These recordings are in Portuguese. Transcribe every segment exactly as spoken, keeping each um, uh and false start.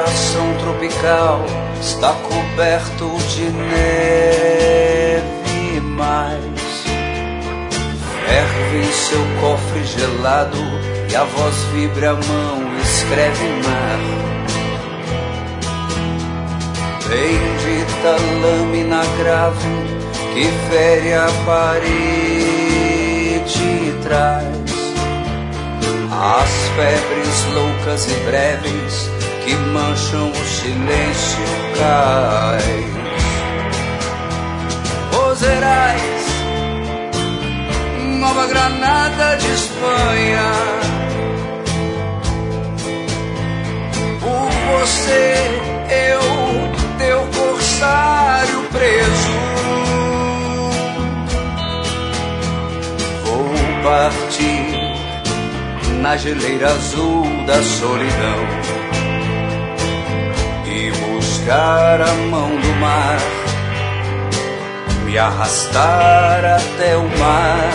coração tropical está coberto de neve, mas ferve em seu cofre gelado e a voz vibra a mão, escreve mar. Bendita lâmina grave que fere a parede e traz as febres loucas e breves que mancham o silêncio cais. Os Herais, Nova Granada de Espanha, por você eu, teu corsário preso, vou partir na geleira azul da solidão e buscar a mão do mar, me arrastar até o mar,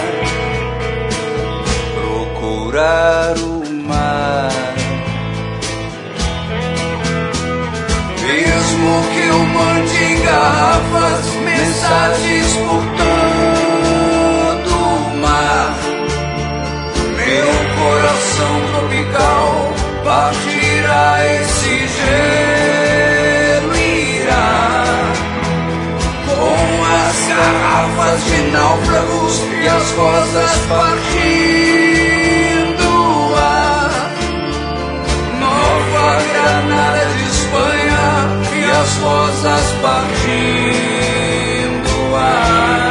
procurar o mar. Mesmo que eu mande em garrafas mensagens por todo o mar, meu coração tropical partirá, esse gelo irá com as garrafas de náufragos e as rosas partindo o ar. Nova Granada de Espanha e as rosas partindo o ar.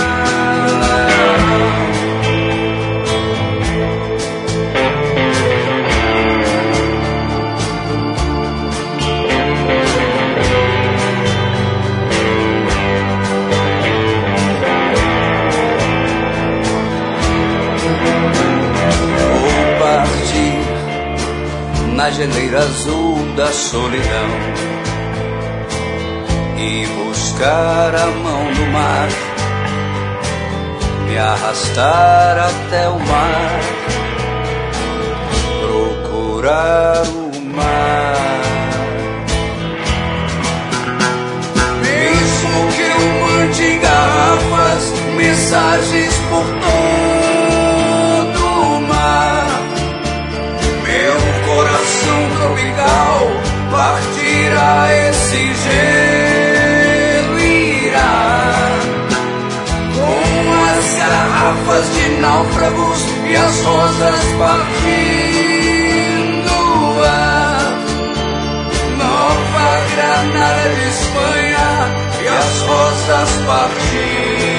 Na geleira azul da solidão e buscar a mão do mar, me arrastar até o mar, procurar o mar. Mesmo que eu mande em garrafas mensagens por todo o mar, meu coração tropical partirá, esse gelo irá com as garrafas de náufragos e as rosas partindo o ar. Nova Granada de Espanha e as rosas partindo